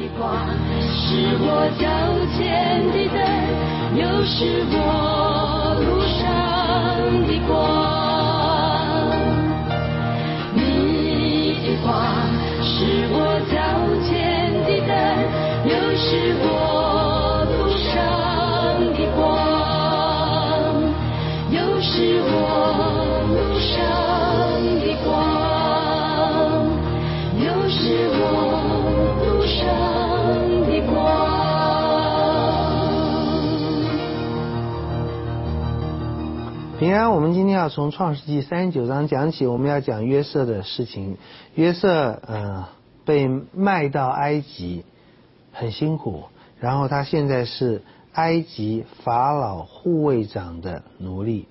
光，是我脚前的灯，又是我路上的光。你的光是我脚前的灯，又是我路上的光，又是我路上的光，又是我路上的光。 平安，我们今天要从创世纪39章讲起，我们要讲约瑟的事情。约瑟被卖到埃及，很辛苦，然后他现在是埃及法老护卫长的奴隶。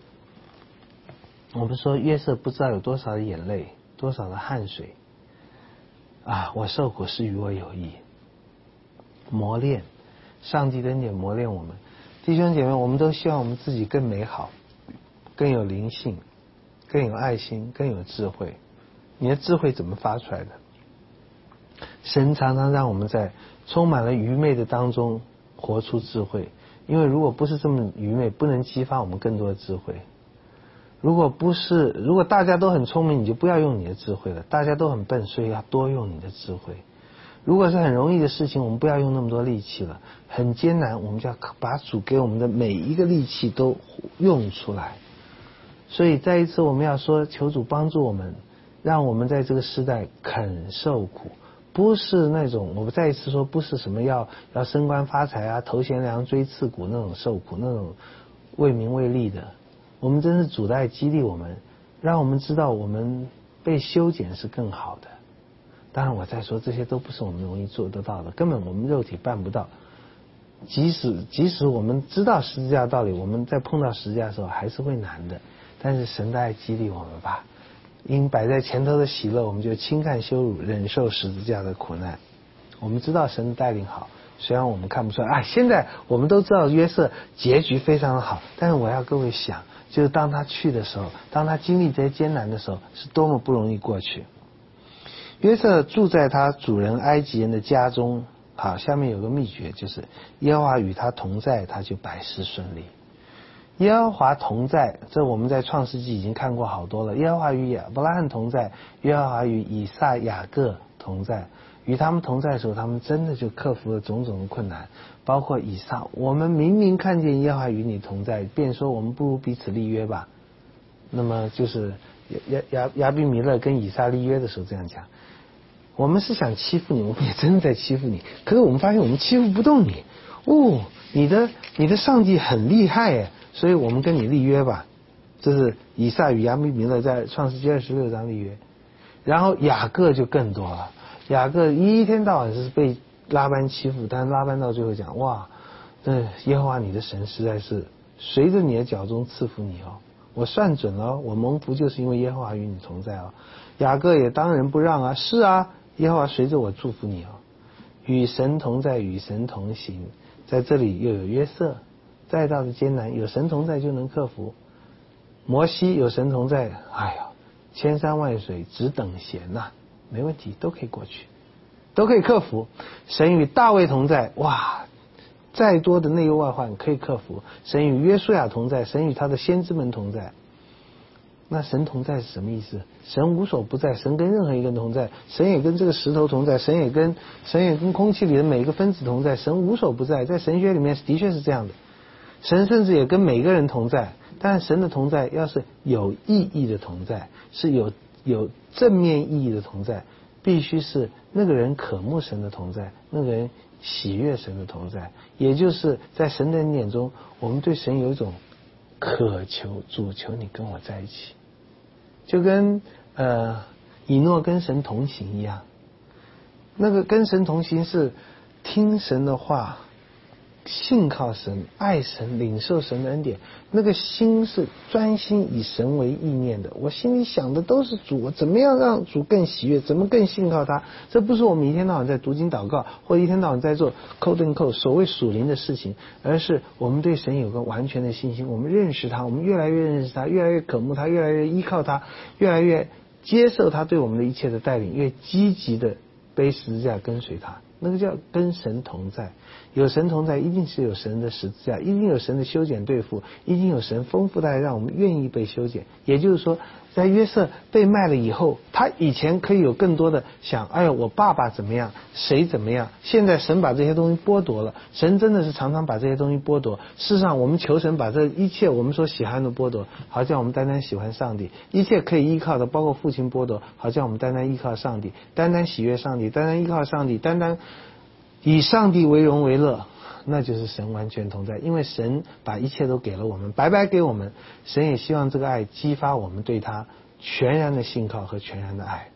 我们说约瑟不知道有多少的眼泪，多少的汗水啊！我受苦是与我有益，磨练，上帝的恩典磨练我们。弟兄姐妹，我们都希望我们自己更美好，更有灵性，更有爱心，更有智慧。你的智慧怎么发出来的？神常常让我们在充满了愚昧的当中活出智慧，因为如果不是这么愚昧，不能激发我们更多的智慧。如果大家都很聪明，你就不要用你的智慧了。大家都很笨，所以要多用你的智慧。如果是很容易的事情，我们不要用那么多力气了。很艰难，我们就要把主给我们的每一个力气都用出来。所以再一次我们要说，求主帮助我们，让我们在这个时代肯受苦，不是那种，我们再一次说，不是什么要升官发财啊、头衔梁锥刺股那种受苦，那种为名为利的。我们真是主的爱激励我们，让我们知道我们被修剪是更好的。当然我再说，这些都不是我们容易做得到的，根本我们肉体办不到。即使我们知道十字架道理，我们在碰到十字架的时候还是会难的。但是神的爱激励我们吧，因摆在前头的喜乐，我们就轻看羞辱，忍受十字架的苦难。我们知道神的带领好，虽然我们看不出来啊。现在我们都知道约瑟结局非常的好，但是我要各位想，就是当他去的时候，当他经历这些艰难的时候，是多么不容易过去。约瑟住在他主人埃及人的家中，好，下面有个秘诀，就是耶和华与他同在，他就百事顺利。耶和华同在，这我们在创世纪已经看过好多了。耶和华与亚伯拉罕同在，耶和华与以撒雅各同在。与他们同在的时候，他们真的就克服了种种的困难，包括以撒。我们明明看见耶和华与你同在，便说我们不如彼此立约吧。那么就是亚比米勒跟以撒立约的时候这样讲，我们是想欺负你，我们也真的在欺负你，可是我们发现我们欺负不动你。哦，你的上帝很厉害耶，所以我们跟你立约吧。这是以撒与亚比米勒在创世纪26章立约。然后雅各就更多了，雅各一天到晚是被拉班欺负，但是拉班到最后讲，哇，这耶和华你的神实在是随着你的脚中赐福你哦，我算准了，我蒙福就是因为耶和华与你同在哦。雅各也当仁不让啊，是啊，耶和华随着我祝福你哦。与神同在，与神同行，在这里又有约瑟，再大的艰难有神同在就能克服。摩西有神同在，哎呀，千山万水只等闲呐，没问题，都可以过去，都可以克服。神与大卫同在，哇，再多的内忧外患可以克服。神与约书亚同在，神与他的先知们同在。那神同在是什么意思？神无所不在，神跟任何一个人同在，神也跟这个石头同在，神也跟空气里的每一个分子同在，神无所不在。在神学里面的确是这样的，神甚至也跟每个人同在。但神的同在要是有意义的同在，是有正面意义的同在，必须是那个人渴慕神的同在，那个人喜悦神的同在。也就是在神的恩典中，我们对神有一种渴求，主求你跟我在一起，就跟以诺跟神同行一样。那个跟神同行是听神的话，信靠神，爱神，领受神的恩典，那个心是专心以神为意念的。我心里想的都是主，我怎么样让主更喜悦，怎么更信靠他。这不是我们一天到晚在读经祷告，或者一天到晚在做扣顿扣所谓属灵的事情，而是我们对神有个完全的信心，我们认识他，我们越来越认识他，越来越渴慕他，越来越依靠他，越来越接受他对我们的一切的带领，越积极的背十字架跟随他。 那个叫跟神同在。有神同在，一定是有神的十字架，一定有神的修剪对付，一定有神丰富的爱让我们愿意被修剪。也就是说，在约瑟被卖了以后，他以前可以有更多的想，哎呀，我爸爸怎么样，谁怎么样，现在神把这些东西剥夺了。神真的是常常把这些东西剥夺。事实上我们求神把这一切我们所喜欢的剥夺，好像我们单单喜欢上帝，一切可以依靠的包括父亲剥夺，好像我们单单依靠上帝，单单喜悦上帝，单单依靠上帝，单单以上帝为荣为乐，那就是神完全同在。因为神把一切都给了我们，白白给我们，神也希望这个爱激发我们对他全然的信靠和全然的爱。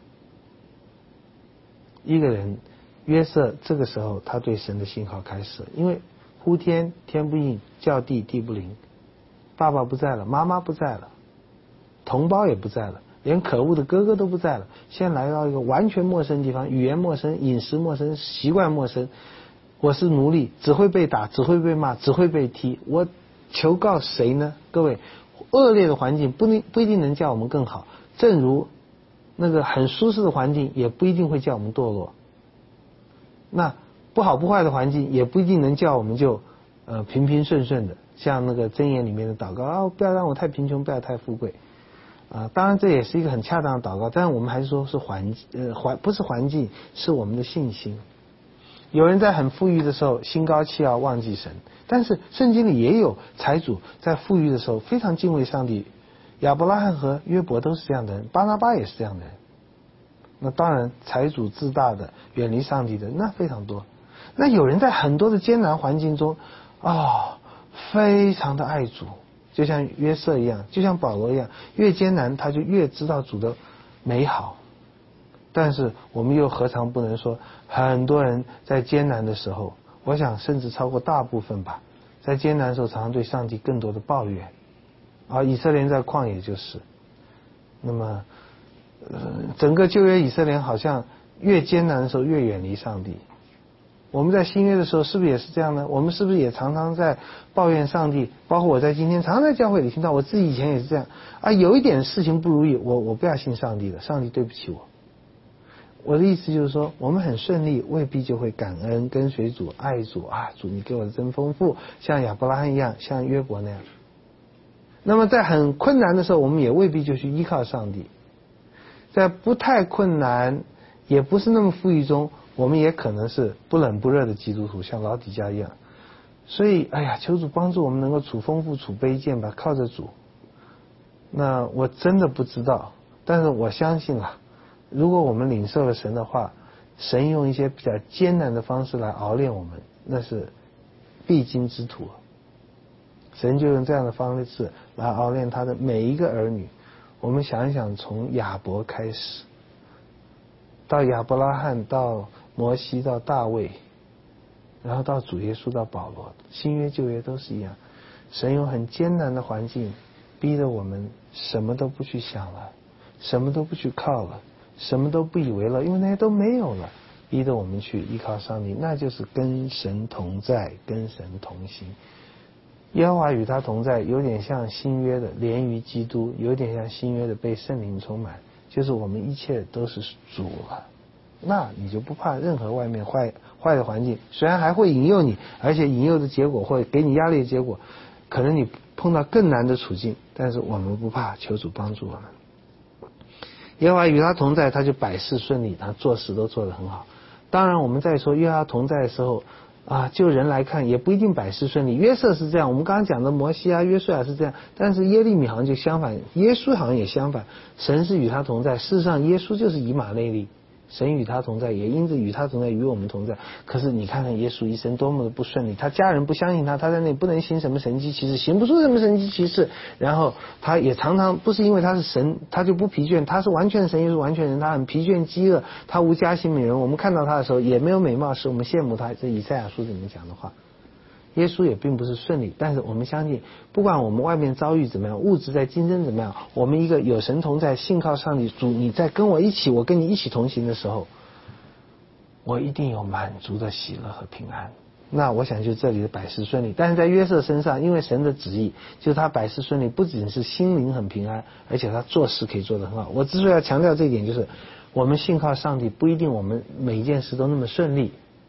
一个人约瑟这个时候他对神的信靠开始，因为呼天天不应，叫地地不灵，爸爸不在了，妈妈不在了，同胞也不在了，连可恶的哥哥都不在了，现在来到一个完全陌生的地方，语言陌生，饮食陌生，习惯陌生，我是奴隶，只会被打，只会被骂，只会被踢，我求告谁呢？各位，恶劣的环境不一定能叫我们更好，正如那个很舒适的环境也不一定会叫我们堕落，那不好不坏的环境也不一定能叫我们就平平顺顺的，像那个箴言里面的祷告啊，不要让我太贫穷，不要太富贵当然这也是一个很恰当的祷告，但是我们还是说是不是环境，是我们的信心。有人在很富裕的时候心高气傲忘记神，但是圣经里也有财主在富裕的时候非常敬畏上帝，亚伯拉罕和约伯都是这样的人，巴拿巴也是这样的人。那当然财主自大的远离上帝的那非常多。那有人在很多的艰难环境中非常的爱主，就像约瑟一样，就像保罗一样，越艰难他就越知道主的美好。但是我们又何尝不能说，很多人在艰难的时候，我想甚至超过大部分吧，在艰难的时候常常对上帝更多的抱怨，而以色列人在旷野就是。那么整个旧约以色列好像越艰难的时候越远离上帝。我们在新约的时候是不是也是这样呢？我们是不是也常常在抱怨上帝？包括我在今天常常在教会里听到，我自己以前也是这样有一点事情不如意，我不要信上帝了，上帝对不起我。我的意思就是说，我们很顺利未必就会感恩跟随主爱主主你给我的真丰富，像亚伯拉罕一样，像约伯那样。那么在很困难的时候，我们也未必就去依靠上帝。在不太困难也不是那么富裕中，我们也可能是不冷不热的基督徒，像老底嘉一样。所以求主帮助我们能够处丰富处卑贱吧，靠着主。那我真的不知道，但是我相信如果我们领受了神的话，神用一些比较艰难的方式来熬炼我们，那是必经之途。神就用这样的方式来熬炼他的每一个儿女。我们想一想，从亚伯开始，到亚伯拉罕，到摩西，到大卫，然后到主耶稣，到保罗，新约旧约都是一样。神用很艰难的环境逼得我们什么都不去想了，什么都不去靠了，什么都不以为乐，因为那些都没有了，逼得我们去依靠上帝，那就是跟神同在，跟神同行。耶和华与他同在，有点像新约的连于基督，有点像新约的被圣灵充满，就是我们一切都是主了，那你就不怕任何外面坏的环境，虽然还会引诱你，而且引诱的结果会给你压力的结果，可能你碰到更难的处境，但是我们不怕，求主帮助我们。耶和华与他同在，他就百事顺利，他做事都做得很好。当然我们在说与他同在的时候就人来看也不一定百事顺利。约瑟是这样，我们刚刚讲的摩西约书亚是这样，但是耶利米好像就相反，耶稣好像也相反，神是与他同在。事实上耶稣就是以马内利，神与他同在，也因着与他同在与我们同在。可是你看看耶稣一生多么的不顺利，他家人不相信他，他在那里不能行什么神迹奇事，行不出什么神迹奇事，然后他也常常不是因为他是神他就不疲倦，他是完全神也是完全人，他很疲倦饥饿，他无家心美人，我们看到他的时候也没有美貌使我们羡慕他，这以赛亚书里面讲的话。耶稣也并不是顺利，但是我们相信不管我们外面遭遇怎么样，物质在竞争怎么样，我们一个有神同在信靠上帝，主你在跟我一起，我跟你一起同行的时候，我一定有满足的喜乐和平安。那我想就这里的百事顺利，但是在约瑟身上，因为神的旨意就是他百事顺利，不仅是心灵很平安，而且他做事可以做得很好。我之所以要强调这一点，就是我们信靠上帝不一定我们每一件事都那么顺利，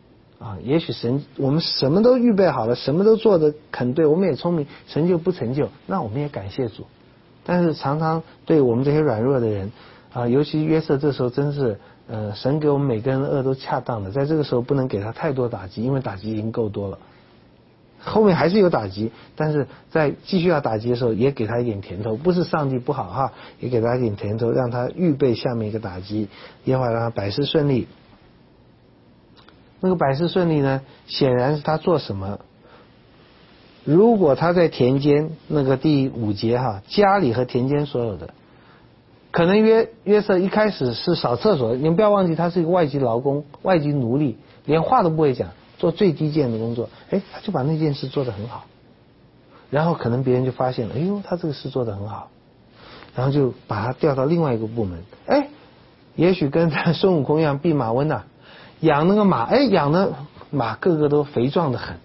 也许神我们什么都预备好了，什么都做得很对，我们也聪明，成就不成就，那我们也感谢主。但是常常对我们这些软弱的人尤其约瑟这时候真是神给我们每个人的恶都恰当的，在这个时候不能给他太多打击，因为打击已经够多了，后面还是有打击，但是在继续要打击的时候也给他一点甜头，不是上帝不好哈，也给他一点甜头，让他预备下面一个打击，耶和华让他百事顺利。那个百事顺利呢，显然是他做什么，如果他在田间，那个第5节家里和田间所有的，可能约瑟一开始是扫厕所，你们不要忘记他是一个外籍劳工，外籍奴隶，连话都不会讲，做最低贱的工作，他就把那件事做得很好，然后可能别人就发现了，他这个事做得很好，然后就把他调到另外一个部门，也许跟孙悟空一样弼马温养那个马，养的马个个都肥壮得很，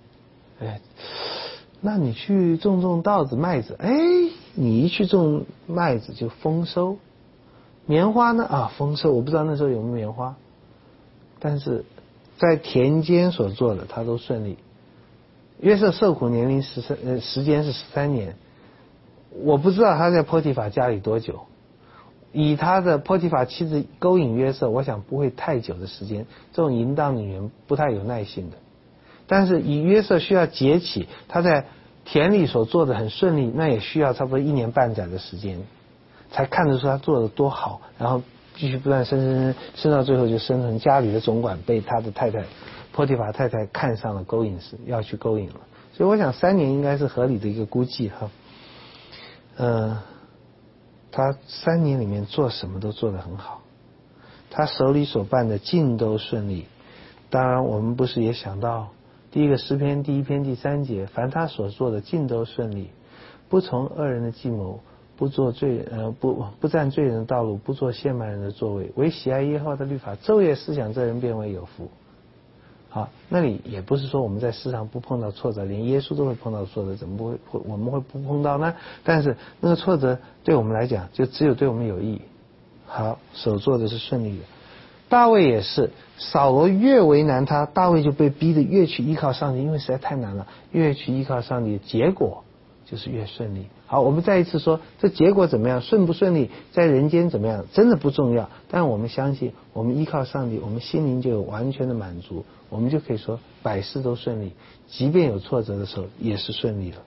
那你去种稻子麦子，你一去种麦子就丰收，棉花呢丰收，我不知道那时候有没有棉花，但是在田间所做的他都顺利。约瑟受苦年龄时间是13年，我不知道他在波提法家里多久，以他的波提法妻子勾引约瑟，我想不会太久的时间，这种淫荡女人不太有耐性的。但是以约瑟需要结起，他在田里所做的很顺利，那也需要差不多1年半载的时间，才看得出他做的多好，然后继续不断升到最后就升成家里的总管，被他的太太波提法太太看上了，勾引时要去勾引了。所以我想3年应该是合理的一个估计他3年里面做什么都做得很好，他手里所办的尽都顺利。当然我们不是也想到第一个诗篇第1篇第3节，凡他所做的尽都顺利，不从恶人的计谋，不做不占罪人的道路，不做亵慢人的座位，唯喜爱耶和华的律法，昼夜思想，这人便为有福。那里也不是说我们在世上不碰到挫折，连耶稣都会碰到挫折，怎么不会我们会不碰到呢？但是那个挫折对我们来讲就只有对我们有益。好，手做的是顺利的。大卫也是，扫罗越为难他，大卫就被逼得越去依靠上帝，因为实在太难了，越去依靠上帝，结果就是越顺利。好，我们再一次说，这结果怎么样，顺不顺利，在人间怎么样，真的不重要，但我们相信，我们依靠上帝，我们心灵就有完全的满足，我们就可以说百事都顺利，即便有挫折的时候也是顺利了。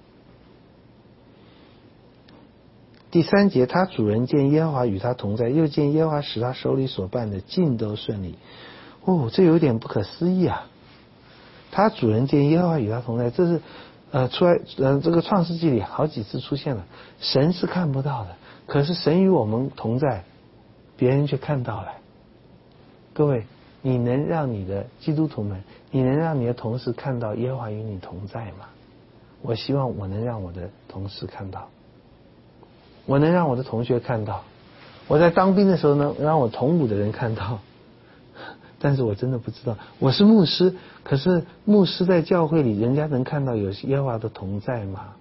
第3节，他主人见耶和华与他同在，又见耶和华使他手里所办的尽都顺利。这有点不可思议啊！他主人见耶和华与他同在，这是出来这个创世纪里好几次出现了。神是看不到的，可是神与我们同在，别人却看到了。各位，你能让你的基督徒们，你能让你的同事看到耶和华与你同在吗？我希望我能让我的同事看到，我能让我的同学看到，我在当兵的时候呢，让我同伍的人看到。但是我真的不知道，我是牧师，可是牧师在教会里，人家能看到有耶和华的同在吗？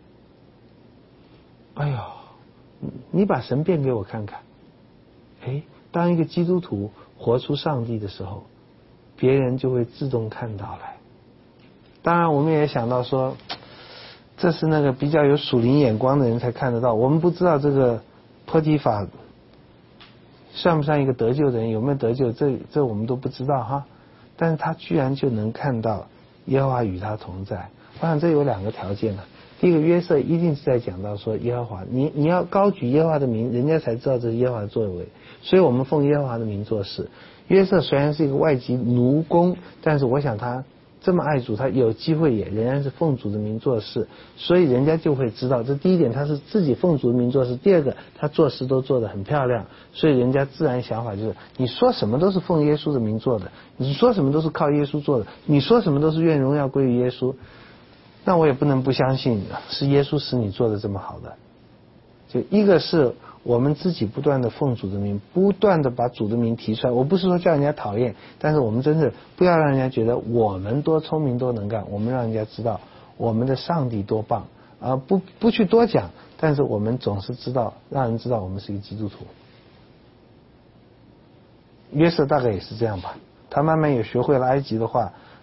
你把神变给我看看。当一个基督徒活出上帝的时候，别人就会自动看到来。当然我们也想到说，这是那个比较有属灵眼光的人才看得到，我们不知道这个波提法算不算一个得救的人，有没有得救，这我们都不知道哈。但是他居然就能看到耶和华与他同在。我想这有2个条件了。第一个，约瑟一定是在讲到说耶和华，你要高举耶和华的名，人家才知道这是耶和华的作为，所以我们奉耶和华的名做事。约瑟虽然是一个外籍奴工，但是我想他这么爱主，他有机会也仍然是奉主的名做事，所以人家就会知道，这第一点，他是自己奉主的名做事。第二个，他做事都做得很漂亮，所以人家自然想法就是，你说什么都是奉耶稣的名做的，你说什么都是靠耶稣做的，你说什么都是愿荣耀归于耶稣，那我也不能不相信是耶稣使你做的这么好的。就一个是我们自己不断的奉主的名，不断的把主的名提出来，我不是说叫人家讨厌，但是我们真是不要让人家觉得我们多聪明多能干，我们让人家知道我们的上帝多棒，不去多讲，但是我们总是知道，让人知道我们是一个基督徒。约瑟大概也是这样吧，他慢慢也学会了埃及的话，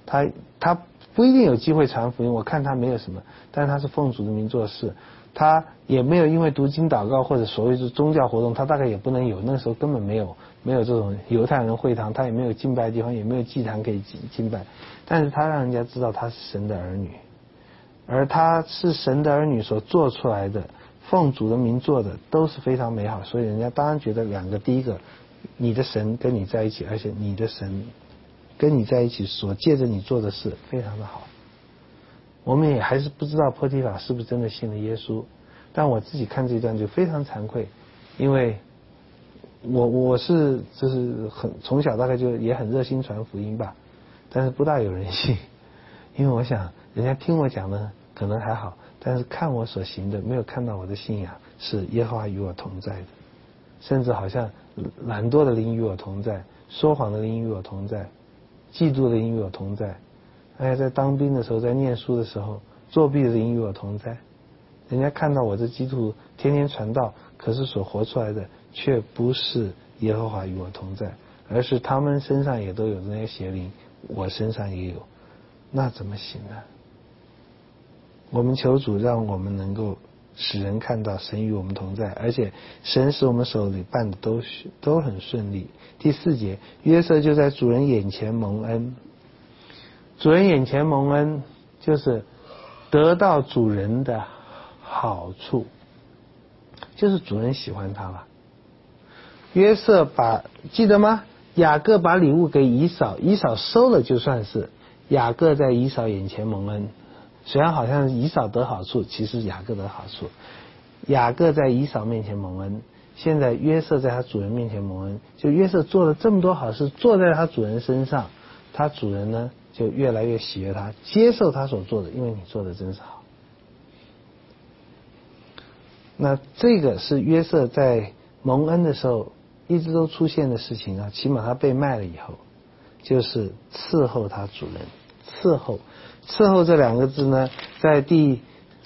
他不一定有机会传福音，我看他没有什么，但是他是奉主的名做事，他也没有因为读经祷告或者所谓的宗教活动，他大概也不能有，那时候根本没有这种犹太人会堂，他也没有敬拜的地方，也没有祭坛可以敬拜，但是他让人家知道他是神的儿女，而他是神的儿女所做出来的，奉主的名做的都是非常美好，所以人家当然觉得两个，第一个，你的神跟你在一起，而且你的神跟你在一起所借着你做的事非常的好。我们也还是不知道波提法是不是真的信了耶稣，但我自己看这一段就非常惭愧，因为我是就是从小大概就也很热心传福音吧，但是不大有人信，因为我想人家听我讲的可能还好，但是看我所行的，没有看到我的信仰是耶和华与我同在的，甚至好像懒惰的灵与我同在，说谎的灵与我同在，嫉妒的灵与我同在，在当兵的时候，在念书的时候，作弊的灵与我同在。人家看到我这基督徒天天传道，可是所活出来的却不是耶和华与我同在，而是他们身上也都有那些邪灵，我身上也有，那怎么行呢？我们求主让我们能够使人看到神与我们同在，而且神使我们手里办的都很顺利。第4节，约瑟就在主人眼前蒙恩。主人眼前蒙恩就是得到主人的好处，就是主人喜欢他了。约瑟记得吗？雅各把礼物给以扫，以扫收了，就算是雅各在以扫眼前蒙恩。虽然好像以扫得好处，其实雅各得好处。雅各在以扫面前蒙恩，现在约瑟在他主人面前蒙恩，就约瑟做了这么多好事，做在他主人身上，他主人呢就越来越喜悦他，接受他所做的，因为你做的真是好。那这个是约瑟在蒙恩的时候一直都出现的事情啊，起码他被卖了以后，就是伺候他主人。伺候这2个字呢，在第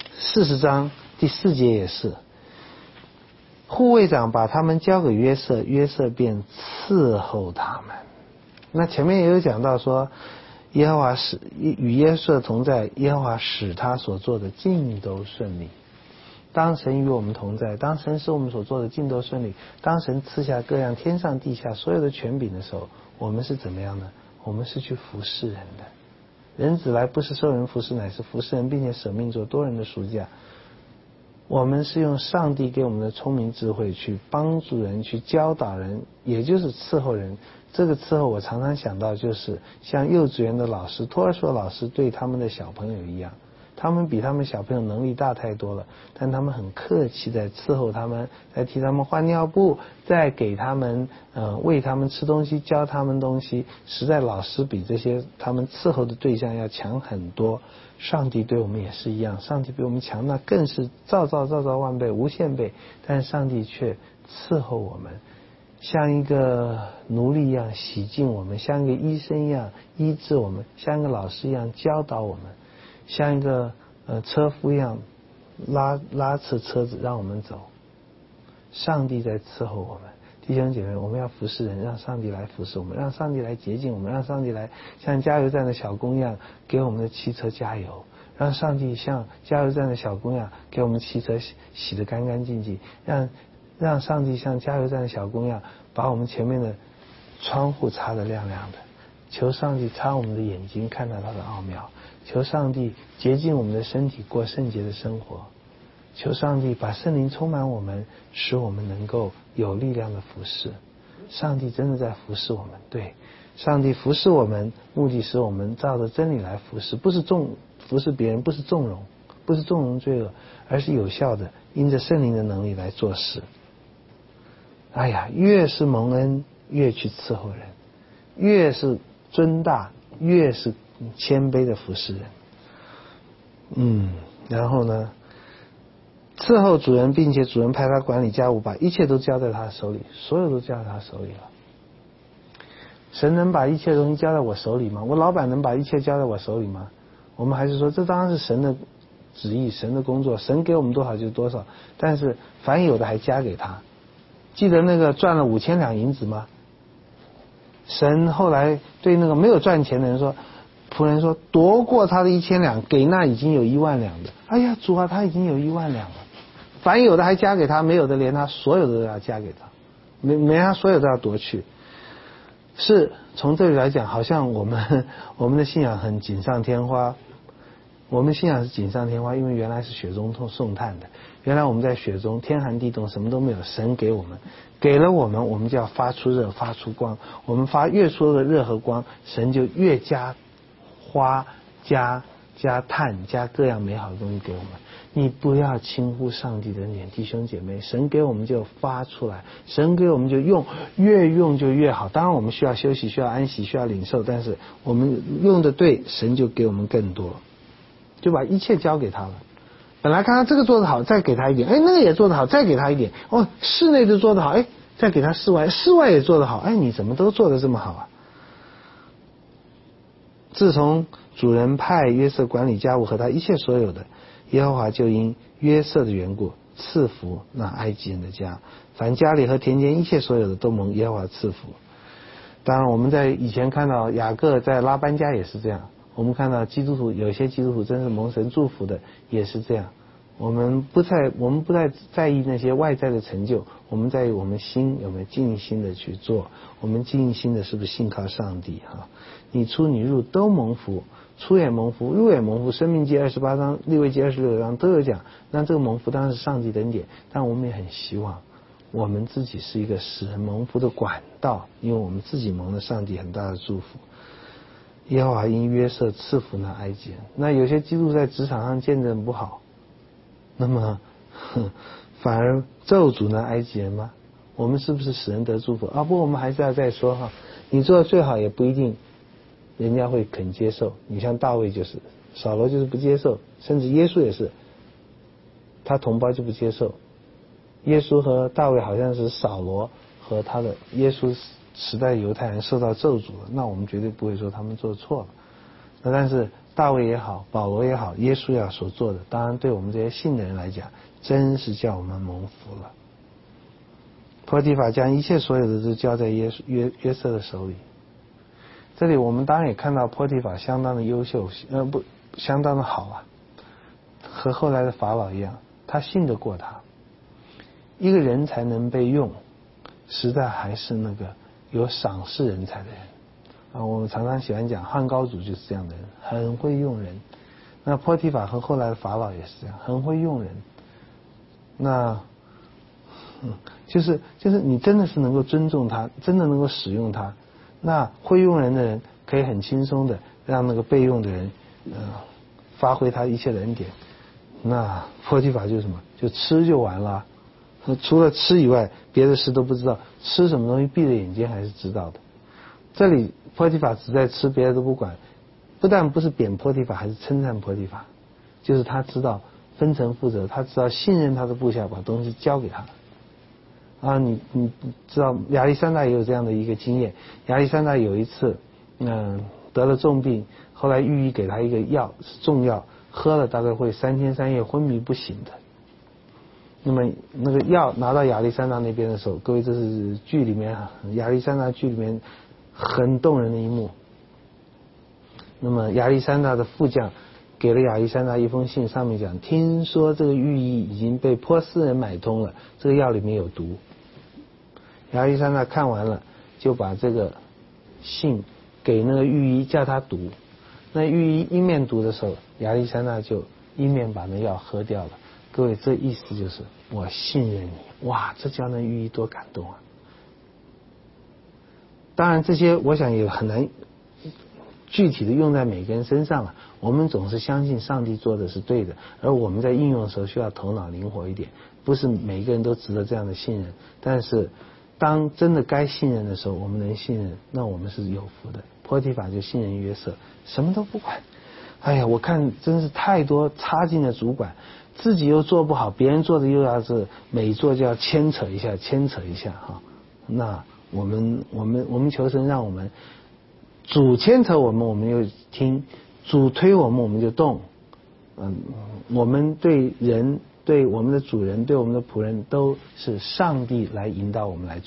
40章第4节也是，护卫长把他们交给约瑟，约瑟便伺候他们。那前面也有讲到说，耶和华与约瑟同在，耶和华使他所做的尽都顺利。当神与我们同在，当神使我们所做的尽都顺利，当神赐下各样天上地下所有的权柄的时候，我们是怎么样呢？我们是去服侍人的。人子来不是受人服侍，乃是服侍人，并且舍命做多人的赎价。我们是用上帝给我们的聪明智慧去帮助人，去教导人，也就是伺候人。这个伺候我常常想到就是像幼稚园的老师，托儿所老师对他们的小朋友一样，他们比他们小朋友能力大太多了，但他们很客气在伺候他们，在替他们换尿布，在给他们喂他们吃东西，教他们东西。实在老师比这些他们伺候的对象要强很多。上帝对我们也是一样，上帝比我们强，那更是兆万倍，无限倍，但上帝却伺候我们，像一个奴隶一样洗净我们，像一个医生一样医治我们，像一个老师一样教导我们，像一个车夫一样拉扯车子让我们走。上帝在伺候我们，弟兄姐妹，我们要服侍人，让上帝来服侍我们，让上帝来洁净我们，让上帝来像加油站的小工一样给我们的汽车加油，让上帝像加油站的小工一样给我们汽车洗得干干净净，让上帝像加油站的小工一样把我们前面的窗户擦得亮亮的。求上帝擦我们的眼睛，看到他的奥妙，求上帝洁净我们的身体，过圣洁的生活，求上帝把圣灵充满我们，使我们能够有力量的服侍。上帝真的在服侍我们，对，上帝服侍我们，目的是我们照着真理来服侍，不是服侍别人，不是纵容罪恶，而是有效的因着圣灵的能力来做事。哎呀，越是蒙恩越去伺候人，越是尊大越是谦卑的服侍人。然后呢，伺候主人，并且主人派他管理家务，把一切都交在他手里，所有都交在他手里了。神能把一切东西交在我手里吗？我老板能把一切交在我手里吗？我们还是说这当然是神的旨意，神的工作，神给我们多少就是多少，但是凡有的还加给他。记得那个赚了5000两银子吗？神后来对那个没有赚钱的人说， 仆人说夺过他的1000两，给那已经有1万两的。哎呀，主啊，他已经有1万两了，凡有的还加给他，没有的连他所有的都要加给他，没他所有都要夺去。是从这里来讲，好像我们的信仰很锦上添花。我们信仰是锦上添花，因为原来是雪中送炭的。原来我们在雪中天寒地冻，什么都没有，神给我们，给了我们，我们就要发出热，发出光。我们发越出的热和光，神就越加花，加炭，加各样美好的东西给我们。你不要轻忽上帝的恩典，弟兄姐妹，神给我们就发出来，神给我们就用，越用就越好。当然我们需要休息，需要安息，需要领受，但是我们用的对，神就给我们更多，就把一切交给他了。本来看他这个做得好，再给他一点，哎，那个也做得好，再给他一点，哦，室内都做得好，哎，再给他室外也做得好，哎，你怎么都做得这么好啊？自从主人派约瑟管理家务和他一切所有的，耶和华就因约瑟的缘故赐福那埃及人的家，凡家里和田间一切所有的都蒙耶和华赐福。当然我们在以前看到雅各在拉班家也是这样，我们看到基督徒，有些基督徒真是蒙神祝福的也是这样。我们不再在意那些外在的成就，我们在意我们心有没有尽心的去做，我们尽心的是不是信靠上帝哈？你出你入都蒙福，出也蒙福，入也蒙福。申命记28章、利未记26章都有讲。那这个蒙福当然是上帝的恩典，但我们也很希望我们自己是一个使人蒙福的管道，因为我们自己蒙了上帝很大的祝福。耶和华因约瑟赐福那埃及人。那有些基督徒在职场上见证不好，那么反而咒诅那埃及人吗？我们是不是使人得祝福啊？不，我们还是要再说哈，你做的最好也不一定人家会肯接受。你像大卫就是，扫罗就是不接受，甚至耶稣也是，他同胞就不接受。耶稣和大卫好像是扫罗和他的耶稣时代犹太人受到咒诅了，那我们绝对不会说他们做错了。那但是大卫也好，保罗也好，耶稣也好所做的，当然对我们这些信的人来讲，真是叫我们蒙福了。波提法将一切所有的都交在约瑟的手里。这里我们当然也看到波提法相当的优秀，相当的好啊，和后来的法老一样，他信得过他。一个人才能被用，实在还是那个有赏识人才的人啊。我们常常喜欢讲汉高祖就是这样的人，很会用人。那波提法和后来的法老也是这样，很会用人。那就是你真的是能够尊重他，真的能够使用他，那会用人的人可以很轻松的让那个被用的人发挥他一切的恩典。那波提法就是什么，就吃就完了，除了吃以外别的事都不知道，吃什么东西闭着眼睛还是知道的。这里波提法只在吃，别的都不管，不但不是贬波提法，还是称赞波提法，就是他知道分层负责，他知道信任他的部下，把东西交给他啊。你知道亚历山大也有这样的一个经验。亚历山大有一次得了重病，后来御医给他一个药，是重药，喝了大概会3天3夜昏迷不醒的。那么那个药拿到亚历山大那边的时候，各位这是剧里面亚历山大剧里面很动人的一幕。那么亚历山大的副将给了亚历山大一封信，上面讲听说这个御医已经被波斯人买通了，这个药里面有毒。亚历山大看完了就把这个信给那个御医叫他读。那御医一面读的时候，亚历山大就一面把那药喝掉了。各位，这意思就是我信任你。哇，这叫那御医多感动啊。当然这些我想也很难具体的用在每个人身上了。我们总是相信上帝做的是对的，而我们在应用的时候需要头脑灵活一点，不是每一个人都值得这样的信任。但是当真的该信任的时候，我们能信任，那我们是有福的。波提法就信任约瑟，什么都不管。哎呀，我看真是太多差劲的主管，自己又做不好，别人做的又要是每做就要牵扯一下哈。那我们求神让我们主牵扯我们就听，主推我们就动。我们对人，对我们的主人，对我们的仆人，都是上帝来引导我们来做。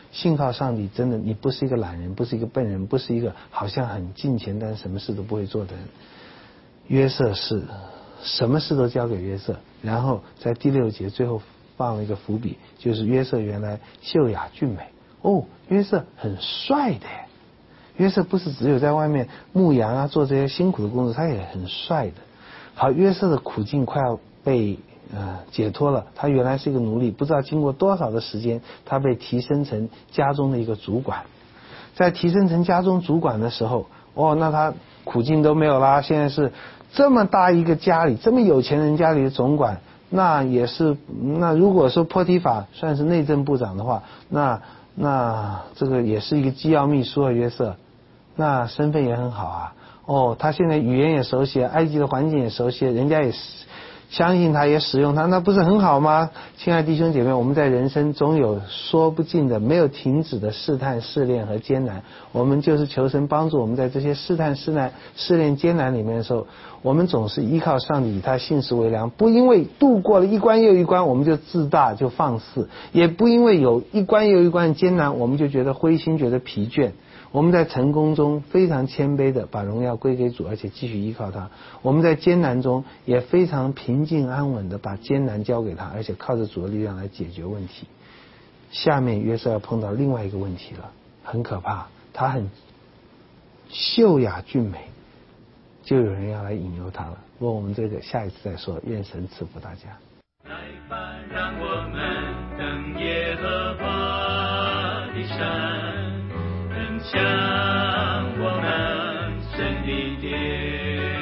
信靠上帝，真的你不是一个懒人，不是一个笨人，不是一个好像很敬虔但什么事都不会做的人。约瑟是什么事都交给约瑟，然后在第6节最后放了一个伏笔，就是约瑟原来秀雅俊美。约瑟很帅的耶，约瑟不是只有在外面牧羊啊做这些辛苦的工作，他也很帅的。好，约瑟的苦境快要被解脱了，他原来是一个奴隶，不知道经过多少的时间，他被提升成家中的一个主管。在提升成家中主管的时候，那他苦境都没有啦，现在是这么大一个家里，这么有钱人家里的总管，那如果说波提法算是内政部长的话，那这个也是一个机要秘书啊，约瑟，那身份也很好啊。他现在语言也熟悉，埃及的环境也熟悉，人家也相信他，也使用他，那不是很好吗？亲爱的弟兄姐妹，我们在人生总有说不尽的、没有停止的试探、试炼和艰难。我们就是求神帮助我们在这些试探、试炼、艰难里面的时候，我们总是依靠上帝，以他信实为粮，不因为度过了一关又一关我们就自大就放肆，也不因为有一关又一关的艰难我们就觉得灰心觉得疲倦。我们在成功中非常谦卑的把荣耀归给主，而且继续依靠他。我们在艰难中也非常平静安稳的把艰难交给他，而且靠着主的力量来解决问题。下面约瑟要碰到另外一个问题了，很可怕，他很秀雅俊美，就有人要来引诱他了。不过我们这个下一次再说，愿神赐福大家。 来吧，让我们登耶和华的山，奔向我们神的殿。